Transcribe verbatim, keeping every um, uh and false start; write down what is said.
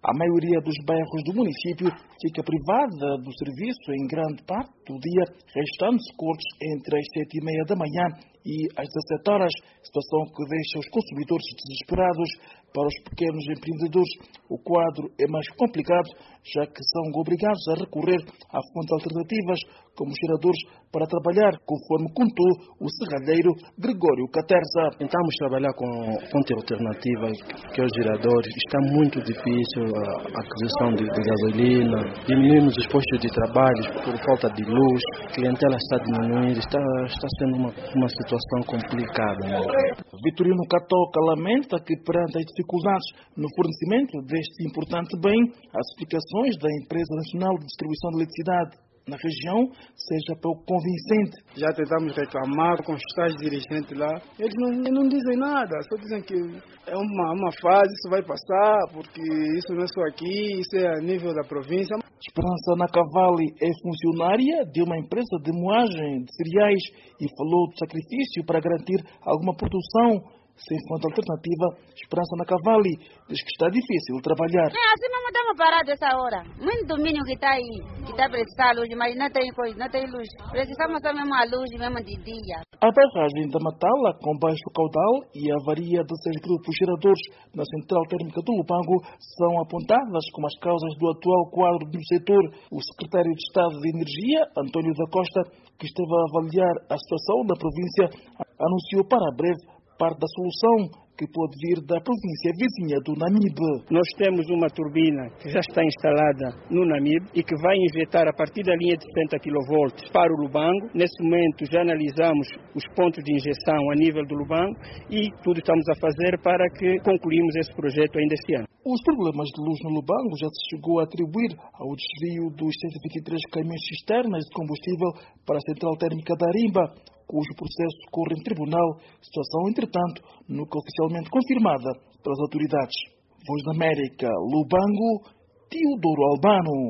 A maioria dos bairros do município fica privada do serviço em grande parte do dia, restando-se cortes entre as sete e meia da manhã e as dezassete horas, situação que deixa os consumidores desesperados. Para os pequenos empreendedores, o quadro é mais complicado, já que são obrigados a recorrer a fontes alternativas, como geradores, para trabalhar, conforme contou o serralheiro Gregório Caterza. Tentamos trabalhar com fonte alternativa, que é os geradores. Está muito difícil a aquisição de, de gasolina, diminuímos os postos de trabalho por falta de luz, a clientela está diminuindo, está, está sendo uma, uma situação complicada. Né? Vitorino Catoca lamenta que, perante as dificuldades no fornecimento deste importante bem, as explicações da Empresa Nacional de Distribuição de Eletricidade na região seja pouco convincente. Já tentamos reclamar com os tais dirigentes lá, eles não, não dizem nada, só dizem que é uma, uma fase, isso vai passar, porque isso não é só aqui, isso é a nível da província. Esperança Nacavali é funcionária de uma empresa de moagem de cereais e falou do sacrifício para garantir alguma produção. Sem fonte alternativa, Esperança Nacavali diz que está difícil trabalhar. É, assim mesmo estamos parados essa hora. Muito domínio que está aí, que está precisando luz, mas não tem coisa, não tem luz. Precisamos só mesmo a luz, mesmo de dia. A barragem da Matala, com baixo caudal, e a avaria de seis grupos geradores na central térmica do Lubango são apontadas como as causas do atual quadro do setor. O secretário de Estado de Energia, António da Costa, que esteve a avaliar a situação na província, anunciou para breve parte da solução que pode vir da província vizinha do Namibe. Nós temos uma turbina que já está instalada no Namibe e que vai injetar a partir da linha de setenta quilovolts para o Lubango. Nesse momento já analisamos os pontos de injeção a nível do Lubango e tudo estamos a fazer para que concluímos esse projeto ainda este ano. Os problemas de luz no Lubango já se chegou a atribuir ao desvio dos cento e vinte e três caminhões cisternas de combustível para a central térmica da Arimba, cujo processo corre em tribunal, situação, entretanto, nunca oficialmente confirmada pelas autoridades. Voz da América, Lubango, Teodoro Albano.